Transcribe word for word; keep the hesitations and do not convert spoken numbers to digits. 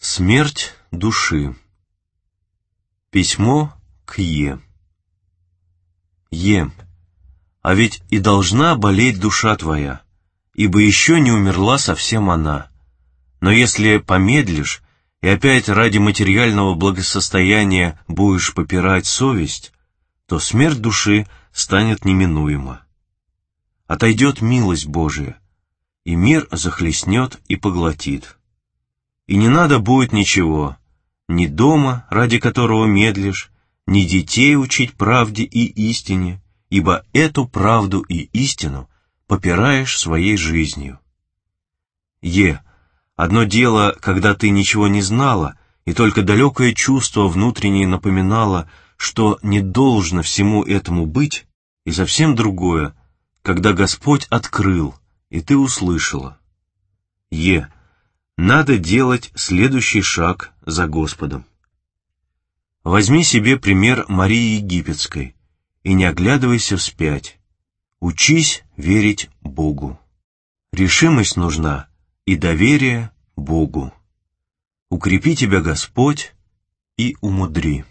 Смерть души. Письмо к Е. Е, а ведь и должна болеть душа твоя, ибо еще не умерла совсем она. Но если помедлишь и опять ради материального благосостояния будешь попирать совесть, то смерть души станет неминуема. Отойдет милость Божия, и мир захлестнет и поглотит. И не надо будет ничего, ни дома, ради которого медлишь, ни детей учить правде и истине, ибо эту правду и истину попираешь своей жизнью. Е, одно дело, когда ты ничего не знала, и только далекое чувство внутреннее напоминало, что не должно всему этому быть, и совсем другое, когда Господь открыл, и ты услышала. Е, надо делать следующий шаг за Господом. Возьми себе пример Марии Египетской и не оглядывайся вспять. Учись верить Богу. Решимость нужна и доверие Богу. Укрепи тебя Господь и умудри.